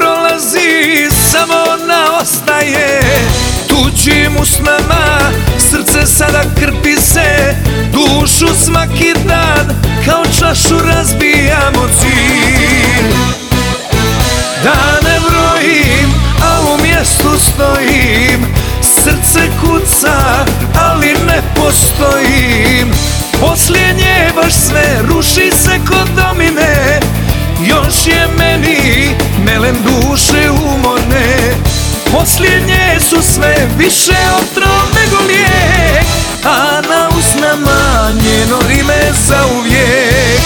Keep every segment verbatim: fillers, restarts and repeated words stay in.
prolazi, samo ona ostaje tuđim usnama. Srce sada krpi se, dušu svaki dan, kao čašu razbijamo cilj. Dane brojim, a u mjestu stojim, srce kuca, ali ne postojim. Poslije nje baš sve ruši se kod domine, još je meni melem duše umorne. Poslije nje su sve više otrov nego lijek, a na usnama njeno ime zauvijek.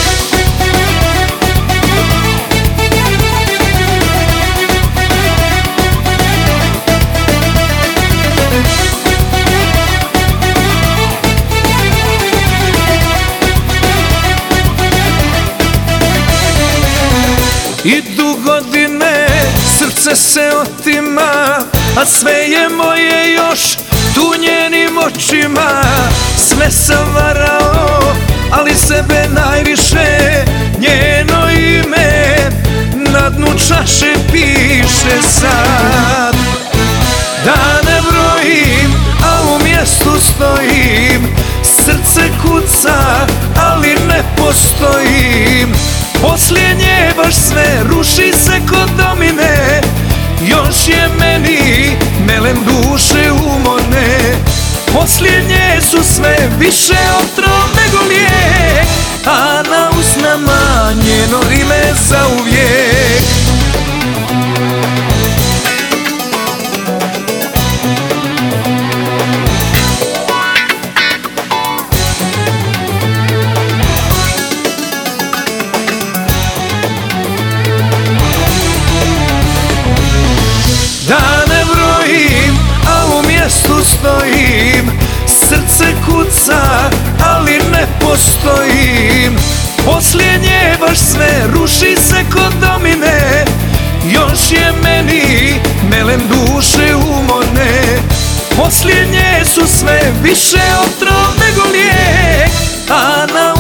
Idu godine, srce se otima, a sve je moje još tu njenim očima. Sve sam varao, ali sebe najviše, njeno ime na dnu čaše piše sad. Dane brojim, a u mjestu stojim, srce kuca, ali ne postojim. Poslije nje baš sve ruši se kod domine, još je meni melem duše umorne. Poslije nje su sve više otrov nego lijek, a na usnama njeno ime zauvijek. Dane brojim, a u mjestu stojim, srce kuca, ali ne postojim. Poslije nje baš sve ruši se kod domine, još je meni melem duše umorne. Poslije nje su sve više otrov nego lijek, a na